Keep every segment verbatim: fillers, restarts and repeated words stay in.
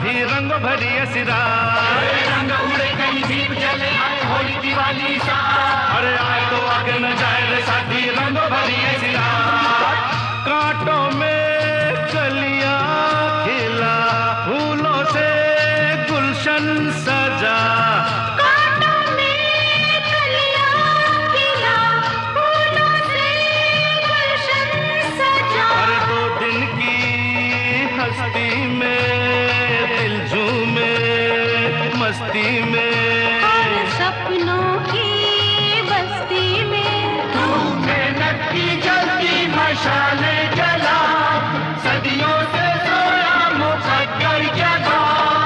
साधी रंग भरी ऐसी रात, रंग उड़े कहीं दीप जले आए होली दिवाली सा। अरे आए तो आगे न जाए रे साथी रंग भरी ऐसी रात। कांटों में कलियां खिला, फूलों से गुलशन सजा, कांटों में कलियां खिला, फूलों से गुलशन सजा। अरे दो दिन की हस्ती में दिल झूमे मस्ती में, और सपनों की बस्ती में तू मेहनत की जलती मशाले जला, सदियों से सोया मुकद्दर जगा।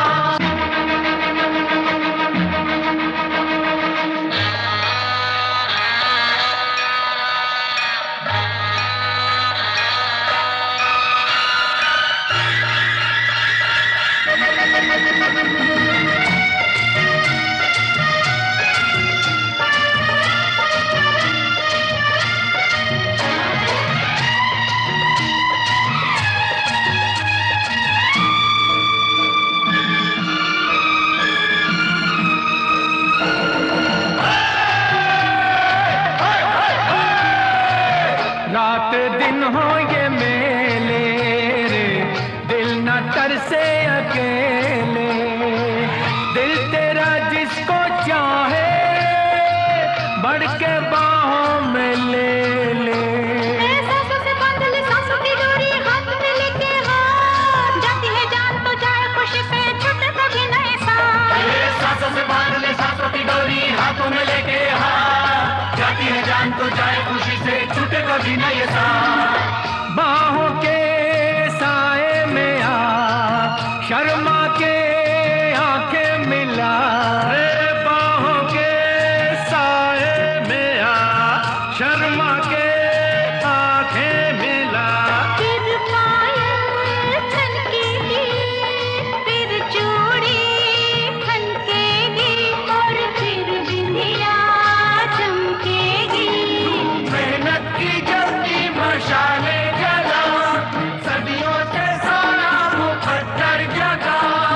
रात दिन हो ये मेले रे, दिल न तरसे अकेले। दिल तेरा जिसको चाहे बढ़ के बाहों में ले ले। सांसों से बांध ले सांसों की डोरी, हाथ में लेके हाथ जाती है जान तो जाए खुशी से, छूटे कभी नहीं साथ। सांसों से बांध ले सांसों की डोरी, हाथों में लेके हाथ जाती है जान तो जाए खुशी से, छूटे कभी न ये साथ। बाहों के साए में आ, शर्मा के आंखें मिला। रे बाहों के साए में आ, शर्मा के आंखें मिला। फिर पायल खनकेगी, फिर चूड़ी खनकेगी, और फिर बिंदिया चमकेगी। मेहनत की जलती मशाले जला, सदियों से सोया मुकद्दर जगा।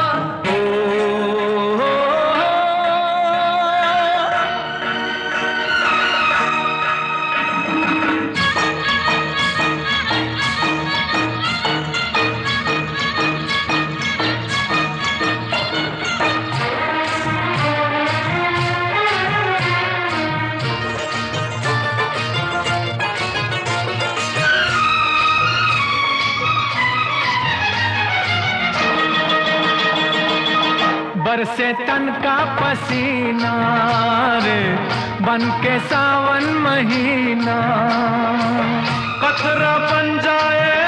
बरसे तन का पसीना रे, बन के सावन महीना। कतरा बन जाए